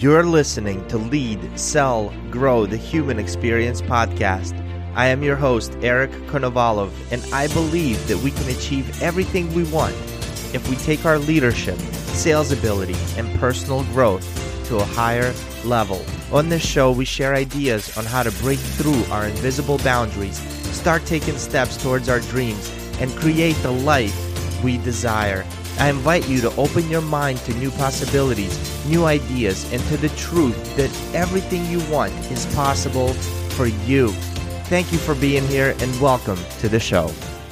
You're listening to Lead, Sell, Grow the Human Experience podcast. I am your host, Eric Konovalov, and I believe that we can achieve everything we want if we take our leadership, sales ability, and personal growth to a higher level. On this show, we share ideas on how to break through our invisible boundaries, start taking steps towards our dreams, and create the life we desire. I invite you to open your mind to new possibilities, new ideas, and to the truth that everything you want is possible for you. Thank you for being here and welcome to the show.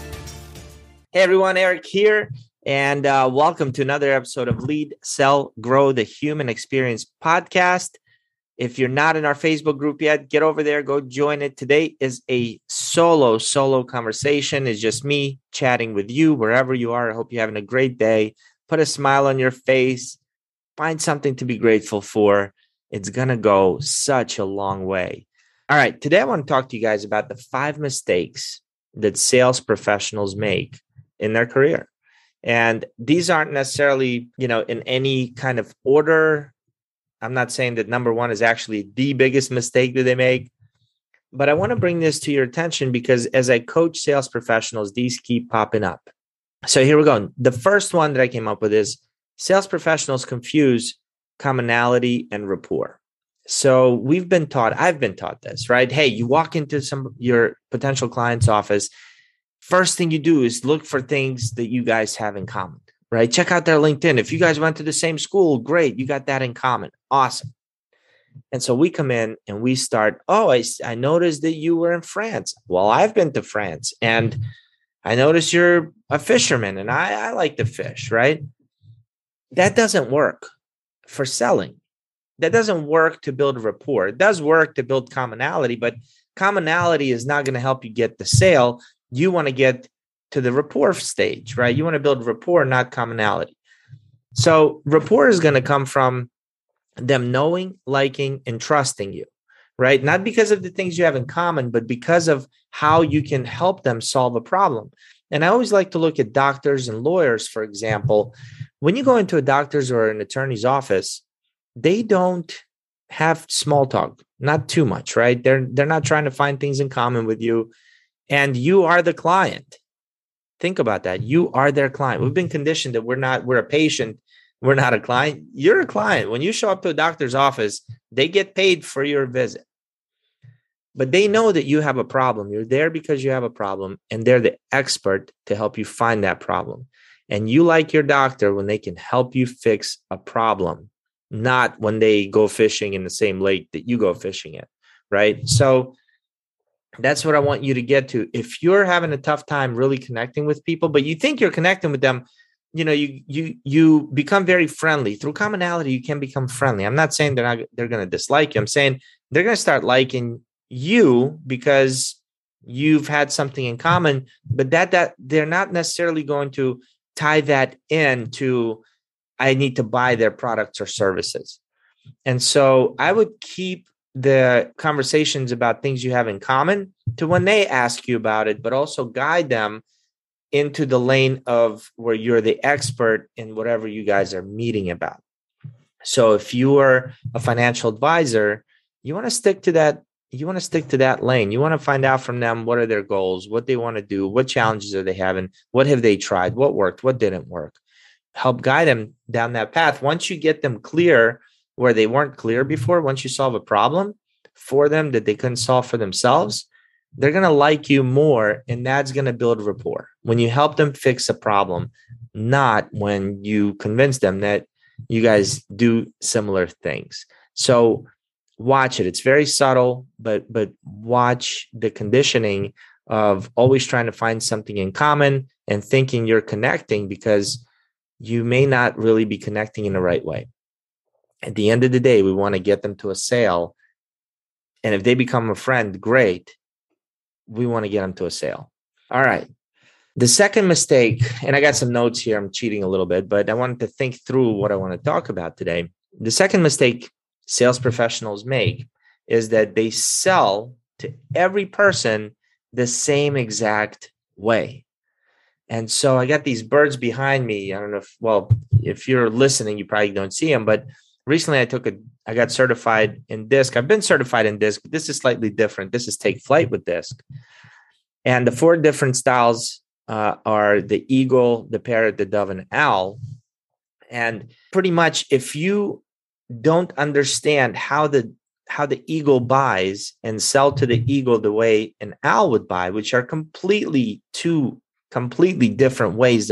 Hey everyone, Eric here, and welcome to another episode of Lead, Sell, Grow the Human Experience podcast. If you're not in our Facebook group yet, get over there, go join it. Today is a solo conversation. It's just me chatting with you wherever you are. I hope you're having a great day. Put a smile on your face. Find something to be grateful for. It's going to go such a long way. All right. Today, I want to talk to you guys about the 5 mistakes that sales professionals make in their career. And these aren't necessarily, in any kind of order. I'm not saying that number 1 is actually the biggest mistake that they make, but I want to bring this to your attention because as I coach sales professionals, these keep popping up. So here we go. The first one that I came up with is sales professionals confuse commonality and rapport. So I've been taught this, right? Hey, you walk into your potential client's office. First thing you do is look for things that you guys have in common. Right? Check out their LinkedIn. If you guys went to the same school, great. You got that in common. Awesome. And so we come in and we start, I noticed that you were in France. Well, I've been to France and I noticed you're a fisherman and I like to fish, right? That doesn't work for selling. That doesn't work to build rapport. It does work to build commonality, but commonality is not going to help you get the sale. You want to get to the rapport stage, right? You want to build rapport, not commonality. So rapport is going to come from them knowing, liking, and trusting you, right? Not because of the things you have in common, but because of how you can help them solve a problem. And I always like to look at doctors and lawyers, for example. When you go into a doctor's or an attorney's office, they don't have small talk, not too much, right? They're not trying to find things in common with you, and you are the client. Think about that. You are their client. We've been conditioned that we're a patient. We're not a client. You're a client. When you show up to a doctor's office, they get paid for your visit. But they know that you have a problem. You're there because you have a problem, and they're the expert to help you find that problem. And you like your doctor when they can help you fix a problem, not when they go fishing in the same lake that you go fishing in, right? So that's what I want you to get to. If you're having a tough time really connecting with people, but you think you're connecting with them, you become very friendly. Through commonality, you can become friendly. I'm not saying they're going to dislike you. I'm saying they're going to start liking you because you've had something in common, but that they're not necessarily going to tie that into I need to buy their products or services. And so I would keep the conversations about things you have in common to when they ask you about it, but also guide them into the lane of where you're the expert in whatever you guys are meeting about. So if you are a financial advisor, you want to stick to that. You want to stick to that lane. You want to find out from them what are their goals, what they want to do, what challenges are they having, what have they tried, what worked, what didn't work. Help guide them down that path. Once you get them clear where they weren't clear before, once you solve a problem for them that they couldn't solve for themselves, they're going to like you more, and that's going to build rapport. When you help them fix a problem, not when you convince them that you guys do similar things. So watch it. It's very subtle, but watch the conditioning of always trying to find something in common and thinking you're connecting because you may not really be connecting in the right way. At the end of the day, we want to get them to a sale. And if they become a friend, great. We want to get them to a sale. All right. The second mistake, and I got some notes here. I'm cheating a little bit, but I wanted to think through what I want to talk about today. The second mistake sales professionals make is that they sell to every person the same exact way. And so I got these birds behind me. I don't know if you're listening, you probably don't see them, but recently I got certified in DISC. I've been certified in DISC, but this is slightly different. This is Take Flight with DISC. And the 4 different styles are the eagle, the parrot, the dove, and owl. And pretty much if you don't understand how the eagle buys and sell to the eagle the way an owl would buy, which are two completely different ways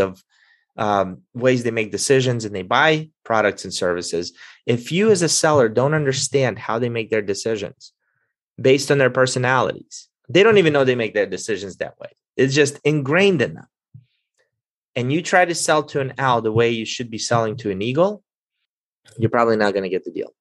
they make decisions and they buy products and services. If you as a seller don't understand how they make their decisions based on their personalities, they don't even know they make their decisions that way. It's just ingrained in them. And you try to sell to an owl the way you should be selling to an eagle, you're probably not going to get the deal.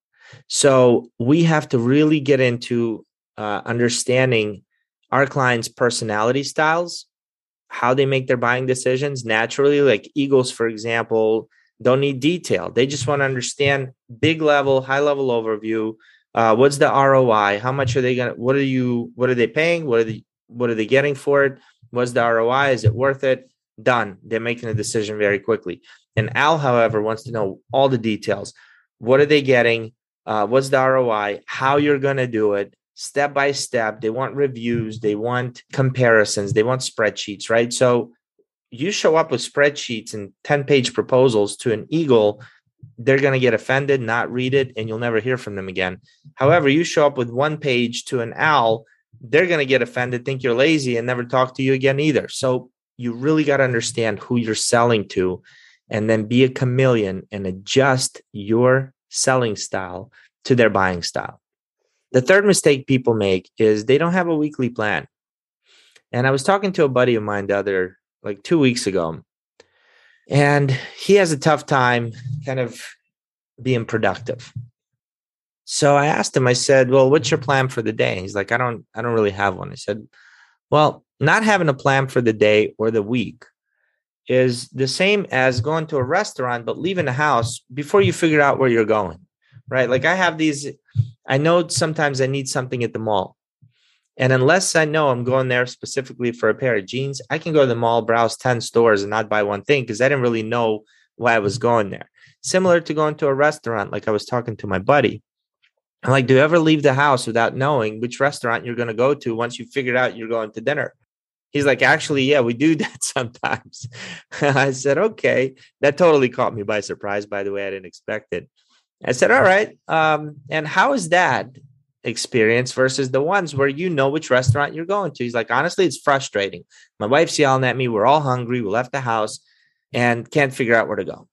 So we have to really get into understanding our clients' personality styles, how they make their buying decisions naturally. Like eagles, for example, don't need detail. They just want to understand big level, high level overview. What's the ROI? How much are they going to, what are they paying? What are they getting for it? What's the ROI? Is it worth it? Done. They're making a decision very quickly. An owl, however, wants to know all the details. What are they getting? What's the ROI? How you're going to do it? Step by step. They want reviews. They want comparisons. They want spreadsheets, right? So you show up with spreadsheets and 10-page proposals to an eagle, they're going to get offended, not read it, and you'll never hear from them again. However, you show up with 1 page to an owl, they're going to get offended, think you're lazy, and never talk to you again either. So you really got to understand who you're selling to and then be a chameleon and adjust your selling style to their buying style. The third mistake people make is they don't have a weekly plan. And I was talking to a buddy of mine 2 weeks ago, and he has a tough time kind of being productive. So I asked him, I said, well, what's your plan for the day? He's like, I don't really have one. I said, well, not having a plan for the day or the week is the same as going to a restaurant, but leaving the house before you figure out where you're going, right? Like I know sometimes I need something at the mall. And unless I know I'm going there specifically for a pair of jeans, I can go to the mall, browse 10 stores and not buy one thing because I didn't really know why I was going there. Similar to going to a restaurant, like I was talking to my buddy. I'm like, do you ever leave the house without knowing which restaurant you're going to go to once you figured out you're going to dinner? He's like, actually, yeah, we do that sometimes. I said, okay. That totally caught me by surprise, by the way. I didn't expect it. I said, all right. And how is that experience versus the ones where you know which restaurant you're going to? He's like, honestly, it's frustrating. My wife's yelling at me. We're all hungry. We left the house and can't figure out where to go.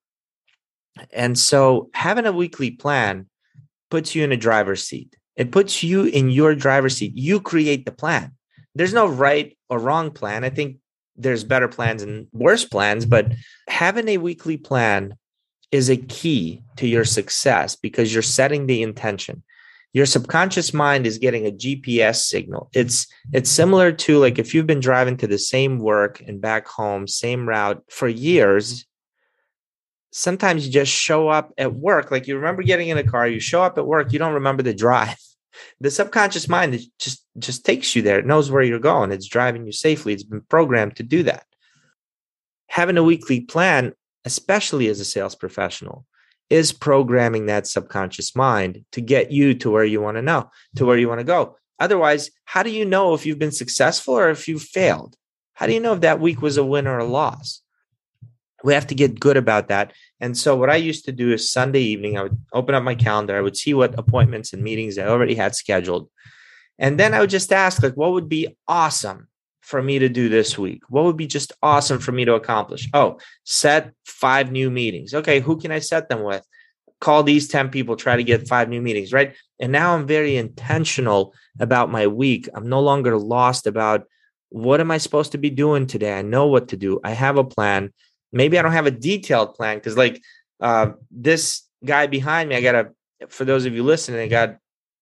And so having a weekly plan puts you in a driver's seat. It puts you in your driver's seat. You create the plan. There's no right or wrong plan. I think there's better plans and worse plans, but having a weekly plan is a key to your success because you're setting the intention. Your subconscious mind is getting a GPS signal. It's similar to like if you've been driving to the same work and back home, same route for years. Sometimes you just show up at work. Like you remember getting in a car, you show up at work, you don't remember the drive. The subconscious mind just takes you there. It knows where you're going. It's driving you safely. It's been programmed to do that. Having a weekly plan, especially as a sales professional, is programming that subconscious mind to get you to where you want to go. Otherwise, how do you know if you've been successful or if you've failed? How do you know if that week was a win or a loss? We have to get good about that. And so what I used to do is Sunday evening, I would open up my calendar. I would see what appointments and meetings I already had scheduled. And then I would just ask, like, what would be awesome for me to do this week? What would be just awesome for me to accomplish? Oh, set 5 new meetings. Okay, who can I set them with? Call these 10 people, try to get 5 new meetings, right? And now I'm very intentional about my week. I'm no longer lost about what am I supposed to be doing today? I know what to do. I have a plan. Maybe I don't have a detailed plan because like this guy behind me, for those of you listening, I got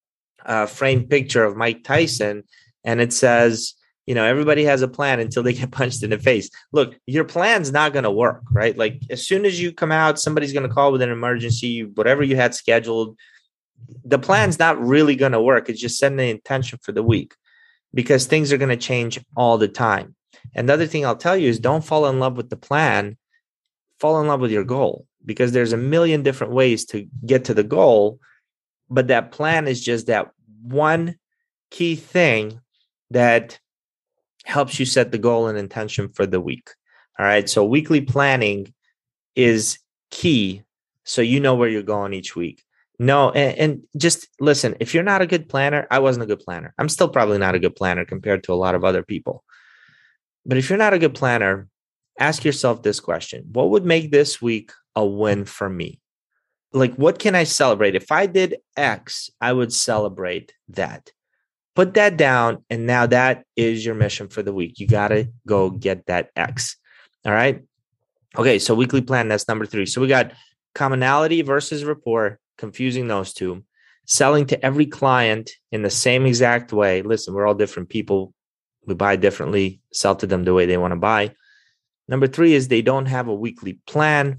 a framed picture of Mike Tyson and it says, everybody has a plan until they get punched in the face. Look, your plan's not going to work, right? Like as soon as you come out, somebody's going to call with an emergency, whatever you had scheduled. The plan's not really going to work. It's just setting the intention for the week because things are going to change all the time. And the other thing I'll tell you is don't fall in love with the plan. Fall in love with your goal. because there's a million different ways to get to the goal. But that plan is just that one key thing that helps you set the goal and intention for the week. All right. So weekly planning is key. So you know where you're going each week. No, and just listen, if you're not a good planner, I wasn't a good planner. I'm still probably not a good planner compared to a lot of other people. But if you're not a good planner, ask yourself this question. What would make this week a win for me? Like, what can I celebrate? If I did X, I would celebrate that. Put that down. And now that is your mission for the week. You got to go get that X. All right. Okay. So weekly plan, that's number 3. So we got commonality versus rapport, confusing those two, selling to every client in the same exact way. Listen, we're all different people. We buy differently, sell to them the way they want to buy. Number 3 is they don't have a weekly plan.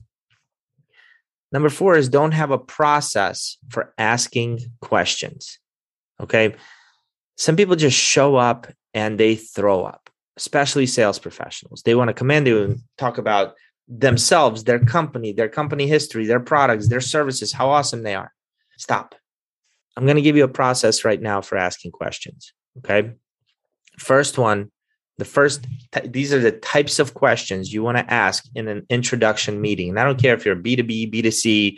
Number 4 is don't have a process for asking questions. Okay. Some people just show up and they throw up, especially sales professionals. They want to come in, they talk about themselves, their company history, their products, their services, how awesome they are. Stop. I'm going to give you a process right now for asking questions. Okay. First one, these are the types of questions you want to ask in an introduction meeting. And I don't care if you're B2B, B2C,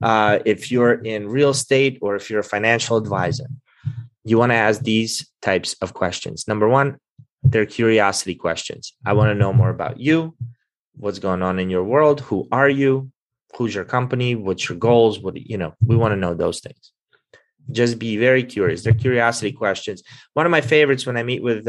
if you're in real estate, or if you're a financial advisor. You want to ask these types of questions. Number 1, they're curiosity questions. I want to know more about you. What's going on in your world? Who are you? Who's your company? What's your goals? We want to know those things. Just be very curious. They're curiosity questions. One of my favorites when I meet with,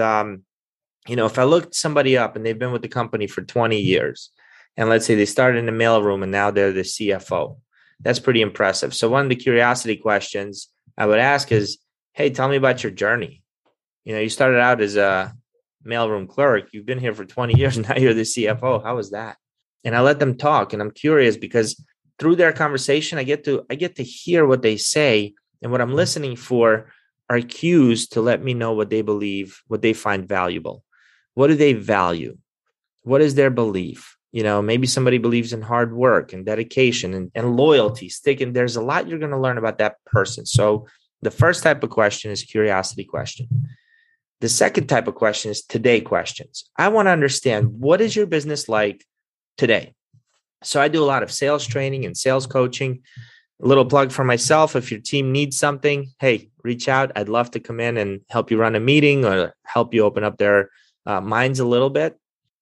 if I looked somebody up and they've been with the company for 20 years, and let's say they started in the mailroom and now they're the CFO, that's pretty impressive. So one of the curiosity questions I would ask is, hey, tell me about your journey. You started out as a mailroom clerk. You've been here for 20 years. Now you're the CFO. How was that? And I let them talk, and I'm curious because through their conversation, I get to hear what they say. And what I'm listening for are cues to let me know what they believe, what they find valuable. What do they value? What is their belief? Maybe somebody believes in hard work and dedication and loyalty. There's a lot you're going to learn about that person. So the first type of question is curiosity question. The second type of question is today questions. I want to understand, what is your business like today? So I do a lot of sales training and sales coaching. A little plug for myself. If your team needs something, hey, reach out. I'd love to come in and help you run a meeting or help you open up their minds a little bit.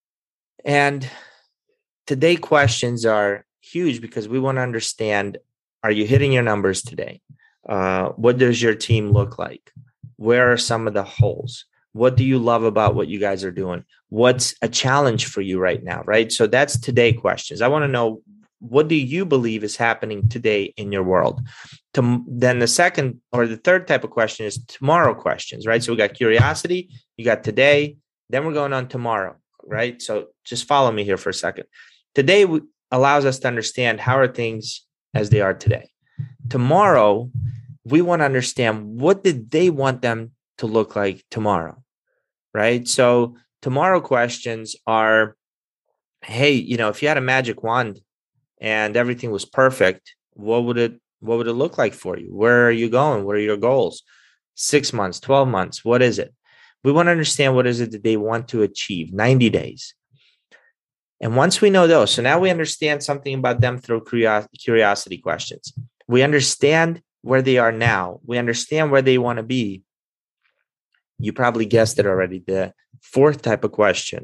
And today questions are huge because we want to understand, are you hitting your numbers today? What does your team look like? Where are some of the holes? What do you love about what you guys are doing? What's a challenge for you right now, right? So that's today questions. I want to know, what do you believe is happening today in your world? Then the second or the third type of question is tomorrow questions, right? So we got curiosity, you got today, then we're going on tomorrow, right? So just follow me here for a second. Today allows us to understand, how are things as they are today? Tomorrow, we want to understand, what did they want them to look like tomorrow, right? So tomorrow questions are, hey, if you had a magic wand and everything was perfect, what would it look like for you? Where are you going? What are your goals? 6 months, 12 months, what is it? We want to understand, what is it that they want to achieve? 90 days. And once we know those, so now we understand something about them through curiosity questions. We understand where they are now. We understand where they want to be. You probably guessed it already. The fourth type of question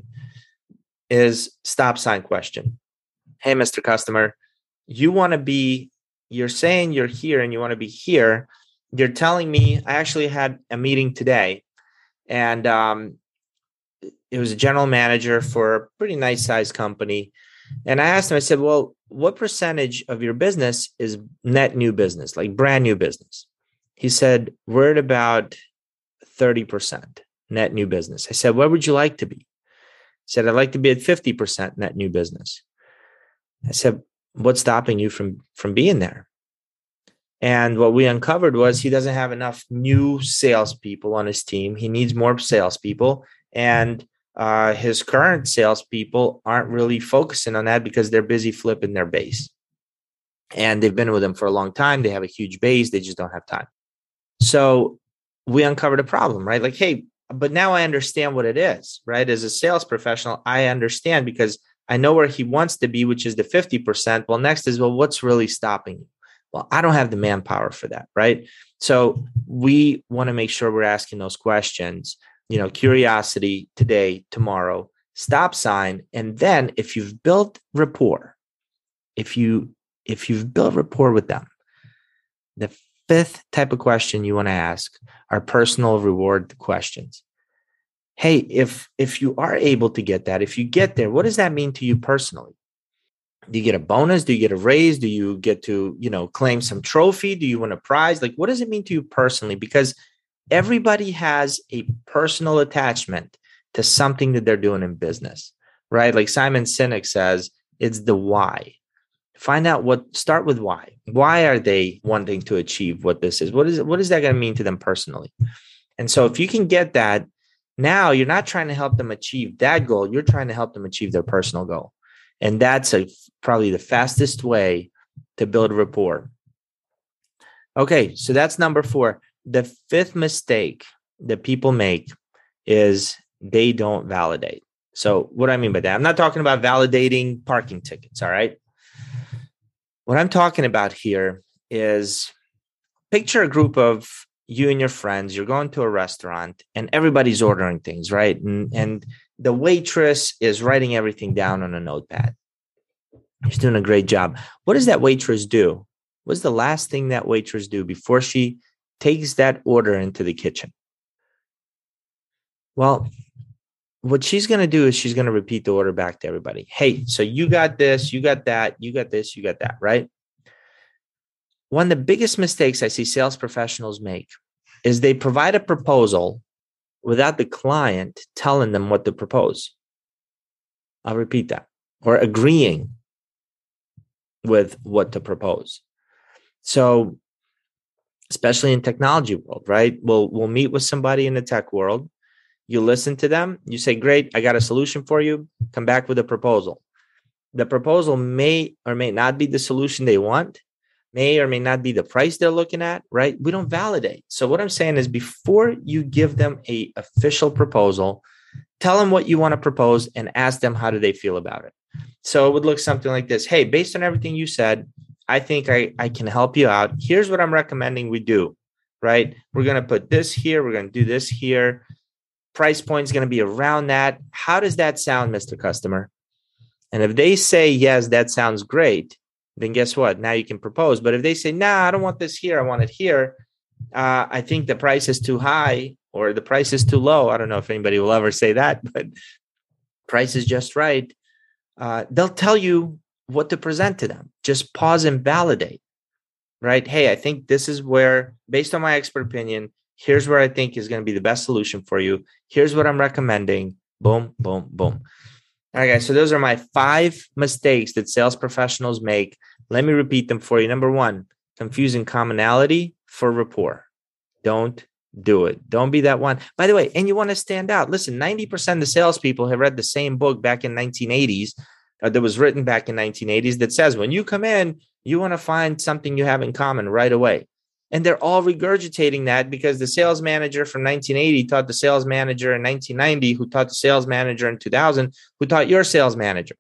is stop sign question. Hey, Mr. Customer, you're saying you're here and you want to be here. You're telling me, I actually had a meeting today, and it was a general manager for a pretty nice sized company. And I asked him, I said, well, what percentage of your business is net new business, like brand new business? He said, we're at about 30% net new business. I said, where would you like to be? He said, I'd like to be at 50% net new business. I said, what's stopping you from being there? And what we uncovered was he doesn't have enough new salespeople on his team. He needs more salespeople. And his current salespeople aren't really focusing on that because they're busy flipping their base. and they've been with them for a long time. They have a huge base. They just don't have time. So we uncovered a problem, right? Like, hey, but now I understand what it is, right? As a sales professional, I understand because I know where he wants to be, which is the 50%. Well, next is, well, what's really stopping you? Well, I don't have the manpower for that, right? So we want to make sure we're asking those questions, curiosity today, tomorrow, stop sign. And then if you've built rapport, if you've built rapport with them, the fifth type of question you want to ask are personal reward questions. Hey, if you are able to get that, if you get there, what does that mean to you personally? Do you get a bonus? Do you get a raise? Do you get to, claim some trophy? Do you win a prize? Like, what does it mean to you personally? Because everybody has a personal attachment to something that they're doing in business, right? Like Simon Sinek says, it's the why. Find out start with why. Why are they wanting to achieve what this is? What is that going to mean to them personally? And so if you can get that, now you're not trying to help them achieve that goal. You're trying to help them achieve their personal goal. And that's probably the fastest way to build rapport. Okay, so that's number 4. The fifth mistake that people make is they don't validate. So what do I mean by that? I'm not talking about validating parking tickets, all right? What I'm talking about here is picture a group of you and your friends. You're going to a restaurant and everybody's ordering things, right? And the waitress is writing everything down on a notepad. She's doing a great job. What does that waitress do? What's the last thing that waitress do before she takes that order into the kitchen? Well, what she's going to do is she's going to repeat the order back to everybody. Hey, so you got this, you got that, you got this, you got that, right? One of the biggest mistakes I see sales professionals make is they provide a proposal without the client telling them what to propose. I'll repeat that. Or agreeing with what to propose. So, especially in technology world, right? We'll meet with somebody in the tech world. You listen to them. You say, great, I got a solution for you. Come back with a proposal. The proposal may or may not be the solution they want, may or may not be the price they're looking at, right? We don't validate. So what I'm saying is before you give them an official proposal, tell them what you want to propose and ask them how do they feel about it. So it would look something like this. Hey, based on everything you said, I think I can help you out. Here's what I'm recommending we do, right? We're going to put this here. We're going to do this here. Price point is going to be around that. How does that sound, Mr. Customer? And if they say, yes, that sounds great, then guess what? Now you can propose. But if they say, nah, I don't want this here. I want it here. I think the price is too high or the price is too low. I don't know if anybody will ever say that, but price is just right. They'll tell you what to present to them. Just pause and validate, right? Hey, I think this is where, based on my expert opinion, here's where I think is going to be the best solution for you. Here's what I'm recommending. Boom, boom, boom. All right, guys. So those are my 5 mistakes that sales professionals make. Let me repeat them for you. Number 1, confusing commonality for rapport. Don't do it. Don't be that one. By the way, and you want to stand out. Listen, 90% of salespeople have read the same book back in 1980s that was written back in 1980s that says when you come in, you want to find something you have in common right away. And they're all regurgitating that because the sales manager from 1980 taught the sales manager in 1990, who taught the sales manager in 2000, who taught your sales manager.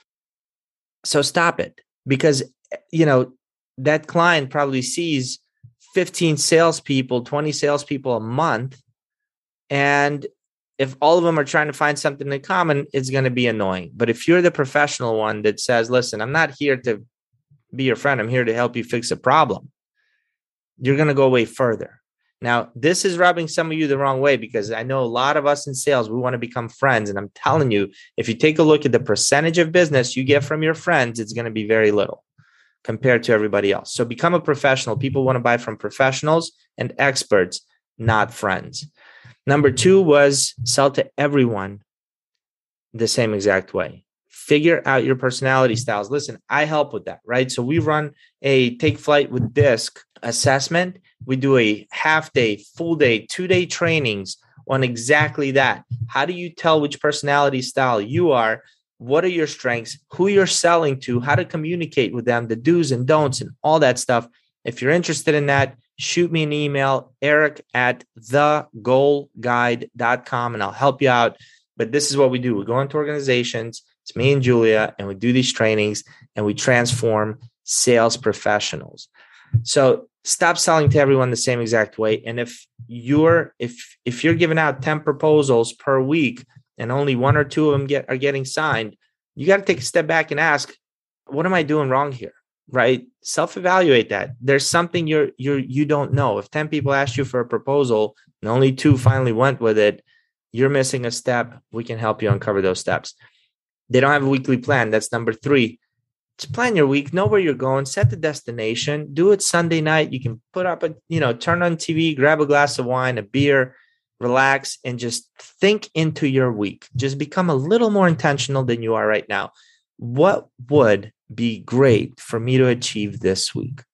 So stop it, because, that client probably sees 15 salespeople, 20 salespeople a month. And if all of them are trying to find something in common, it's going to be annoying. But if you're the professional one that says, listen, I'm not here to be your friend, I'm here to help you fix a problem, you're going to go way further. Now, this is rubbing some of you the wrong way because I know a lot of us in sales, we want to become friends. And I'm telling you, if you take a look at the percentage of business you get from your friends, it's going to be very little compared to everybody else. So become a professional. People want to buy from professionals and experts, not friends. Number 2 was sell to everyone the same exact way. Figure out your personality styles. Listen, I help with that, right? So we run a Take Flight with DISC assessment. We do a half day, full day, 2-day trainings on exactly that. How do you tell which personality style you are what are your strengths, who you're selling to, how to communicate with them, the do's and don'ts, and all that stuff. If you're interested in that, shoot me an email, eric@thegoalguide.com, and I'll help you out. But this is what we do. We go into organizations, it's me and Julia, and we do these trainings, and we transform sales professionals. So stop selling to everyone the same exact way. And if you're giving out 10 proposals per week and only one or two of them are getting signed, you got to take a step back and ask, what am I doing wrong here? Right? Self-evaluate that. There's something you don't know. If 10 people asked you for a proposal and only 2 finally went with it, you're missing a step. We can help you uncover those steps. They don't have a weekly plan. That's number 3. Just plan your week, know where you're going, set the destination, do it Sunday night. You can put up turn on TV, grab a glass of wine, a beer, relax, and just think into your week. Just become a little more intentional than you are right now. What would be great for me to achieve this week?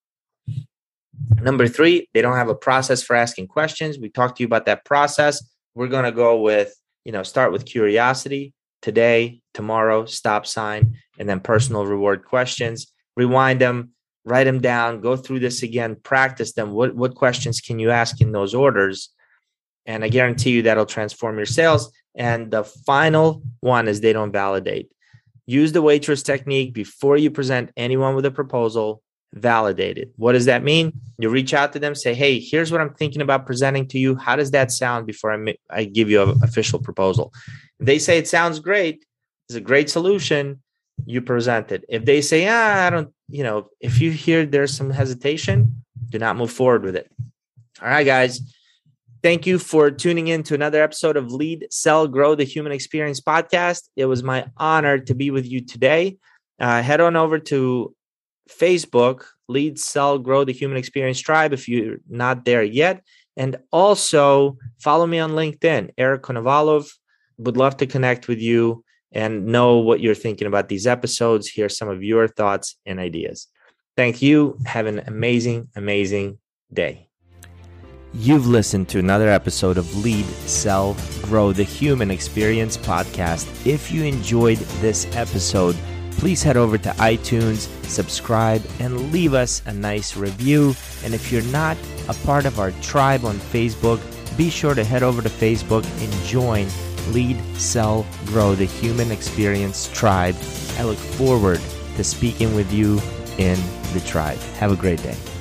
Number 3, they don't have a process for asking questions. We talked to you about that process. We're going to go with, start with curiosity, today, tomorrow, stop sign, and then personal reward questions. Rewind them, write them down, go through this again, practice them. What questions can you ask in those orders? And I guarantee you that'll transform your sales. And the final one is they don't validate. Use the waitress technique before you present anyone with a proposal. Validate it. What does that mean? You reach out to them, say, hey, here's what I'm thinking about presenting to you. How does that sound before I give you an official proposal? If they say it sounds great, it's a great solution, you present it. If they say, I don't, if you hear there's some hesitation, do not move forward with it. All right, guys. Thank you for tuning in to another episode of Lead, Sell, Grow, the Human Experience podcast. It was my honor to be with you today. Head on over to Facebook, Lead, Sell, Grow, the Human Experience Tribe, if you're not there yet. And also follow me on LinkedIn, Eric Konovalov. Would love to connect with you and know what you're thinking about these episodes. Hear some of your thoughts and ideas. Thank you. Have an amazing, amazing day. You've listened to another episode of Lead, Sell, Grow, the Human Experience podcast. If you enjoyed this episode, please head over to iTunes, subscribe, and leave us a nice review. And if you're not a part of our tribe on Facebook, be sure to head over to Facebook and join Lead, Sell, Grow, the Human Experience Tribe. I look forward to speaking with you in the tribe. Have a great day.